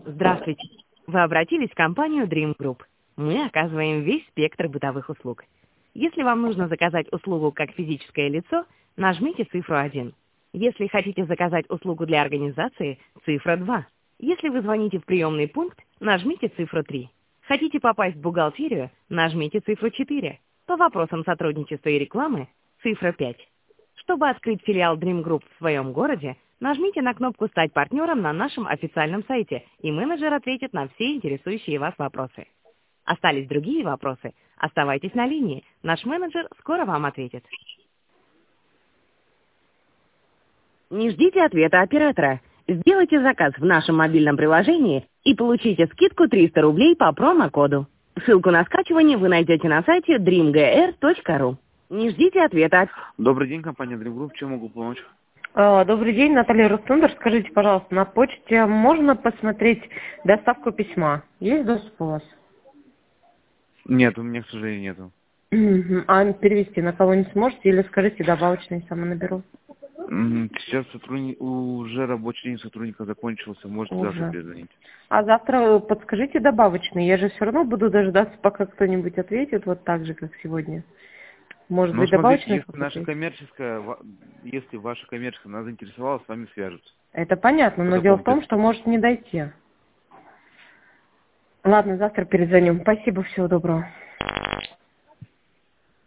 Здравствуйте. Вы обратились в компанию Dream Group. Мы оказываем весь спектр бытовых услуг. Если вам нужно заказать услугу как физическое лицо, нажмите цифру 1. Если хотите заказать услугу для организации, цифра 2. Если вы звоните в приемный пункт, нажмите цифру 3. Хотите попасть в бухгалтерию, нажмите цифру 4. По вопросам сотрудничества и рекламы, цифра 5. Чтобы открыть филиал Dream Group в своем городе, нажмите на кнопку «Стать партнером» на нашем официальном сайте, и менеджер ответит на все интересующие вас вопросы. Остались другие вопросы? Оставайтесь на линии. Наш менеджер скоро вам ответит. Не ждите ответа оператора. Сделайте заказ в нашем мобильном приложении и получите скидку 300 рублей по промокоду. Ссылку на скачивание вы найдете на сайте dreamgr.ru. Не ждите ответа. Добрый день, компания Dream Group. Чем могу помочь? Добрый день, Наталья Рустендер. Скажите, пожалуйста, на почте можно посмотреть доставку письма? Есть доступ у вас? Нет, у меня, к сожалению, нету. А перевести на кого не сможете или скажите, добавочный сама наберу? Сейчас уже рабочий день сотрудника закончился. Можете завтра перезвонить. А завтра подскажите добавочный. Я же все равно буду дожидаться, пока кто-нибудь ответит, вот так же, как сегодня. Может быть, добавочный? Если ваша коммерческая нас заинтересовала, с вами свяжутся. Это понятно, но дело в том, что может не дойти. Ладно, завтра перезвоним. Спасибо, всего доброго.